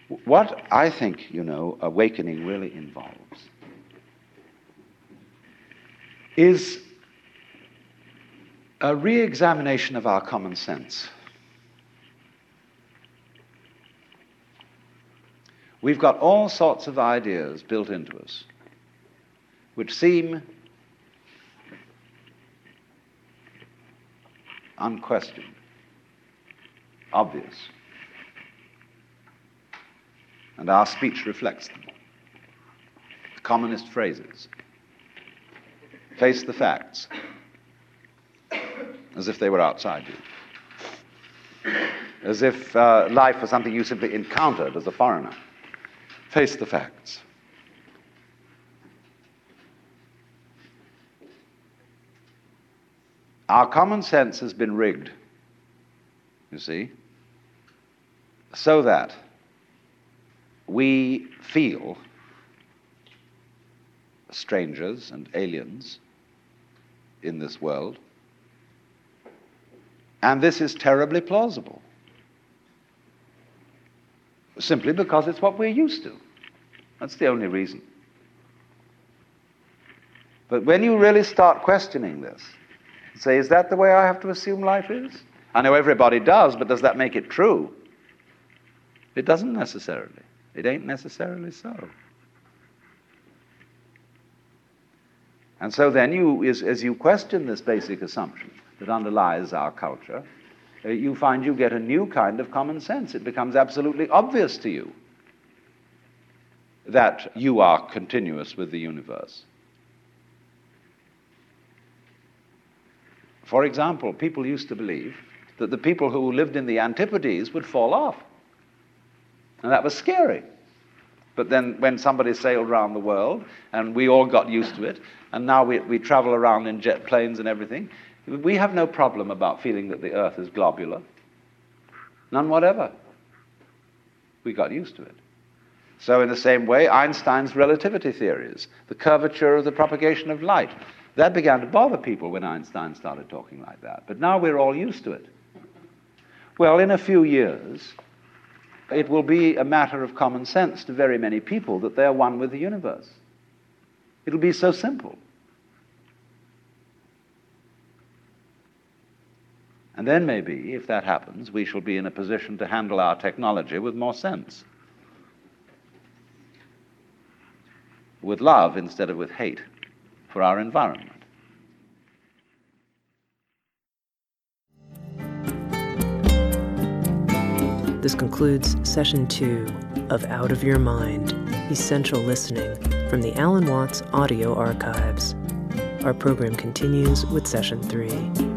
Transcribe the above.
What I think, awakening really involves is a re-examination of our common sense. We've got all sorts of ideas built into us which seem unquestioned, obvious, and our speech reflects them. The commonest phrases: face the facts, as if they were outside you, as if life was something you simply encountered as a foreigner. Face the facts. Our common sense has been rigged, you see, so that we feel strangers and aliens in this world, and this is terribly plausible, simply because it's what we're used to. That's the only reason. But when you really start questioning this, say, is that the way I have to assume life is? I know everybody does, but does that make it true? It doesn't necessarily. It ain't necessarily so. And so then as you question this basic assumption that underlies our culture, you find you get a new kind of common sense. It becomes absolutely obvious to you that you are continuous with the universe. For example, people used to believe that the people who lived in the Antipodes would fall off. And that was scary. But then when somebody sailed around the world, and we all got used to it, and now we travel around in jet planes and everything, we have no problem about feeling that the Earth is globular. None whatever. We got used to it. So in the same way, Einstein's relativity theories, the curvature of the propagation of light, that began to bother people when Einstein started talking like that. But now we're all used to it. Well, in a few years, it will be a matter of common sense to very many people that they're one with the universe. It'll be so simple. And then maybe, if that happens, we shall be in a position to handle our technology with more sense. With love instead of with hate for our environment. This concludes Session 2 of Out of Your Mind, Essential Listening from the Alan Watts Audio Archives. Our program continues with Session 3.